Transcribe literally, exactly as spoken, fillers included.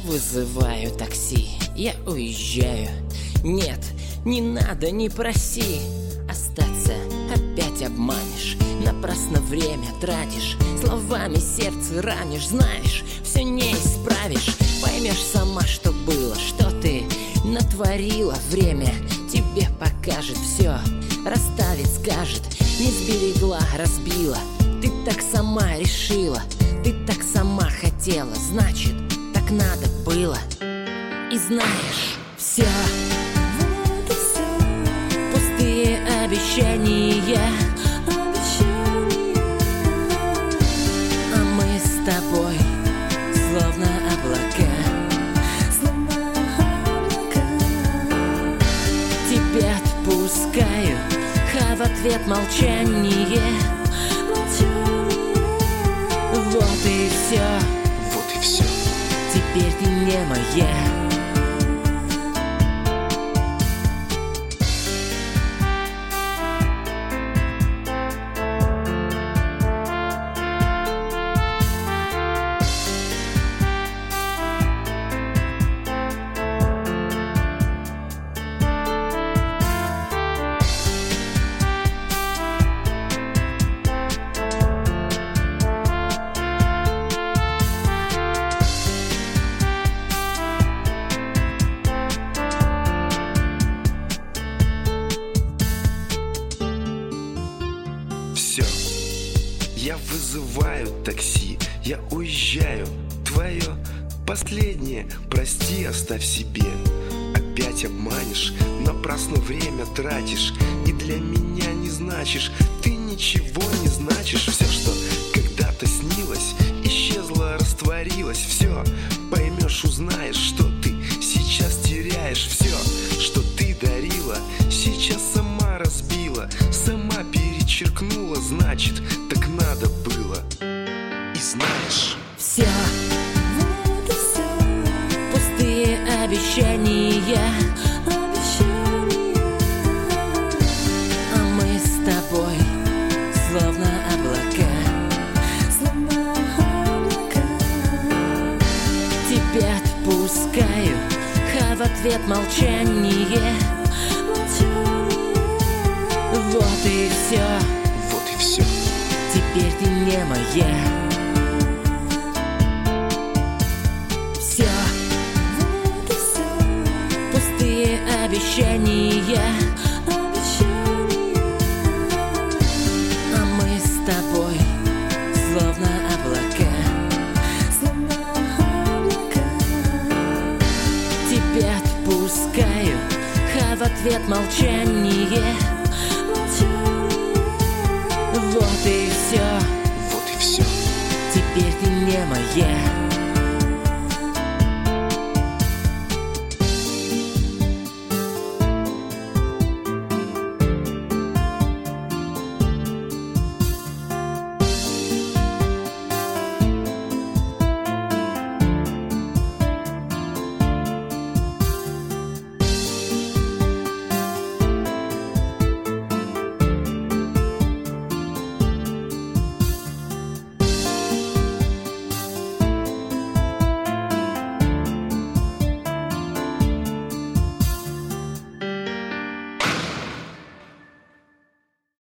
вызываю такси, я уезжаю. Нет, не надо, не проси. Остаться опять обманешь, напрасно время тратишь, словами сердце ранишь. Знаешь, все не исправишь, поймешь сама, что было, что ты натворила. Время тебе покажет все, расставит, скажет. Не сберегла, разбила, ты так сама решила, ты так сама хотела, значит, так надо было. И знаешь, все, Вот и все. пустые обещания, а мы с тобой словно облака. Тебя отпускаю, а в ответ молчание. Вот и все, Вот и все. теперь ты не моя. Все, я вызываю такси, я уезжаю. Твое последнее, прости, оставь себе. Опять обманешь, напрасно время тратишь, и для меня не значишь, ты ничего не значишь. Все, что когда-то снилось, исчезло, растворилось. Все, поймешь, узнаешь, что ты сейчас теряешь. Все, что ты дарила, сейчас сама разбила, сама перечеркнула, значит, так надо было. И знаешь, Все, Вот и все. пустые обещания, а мы с тобой словно облака. Тебя отпускаю, а в ответ молчание. Вот и все, вот и все. теперь ты не моя. Все, Вот и все. пустые обещания, а мы с тобой словно облака. Тебя отпускаю, а в ответ молчание. Вот и все, Вот и все. теперь ты не моя.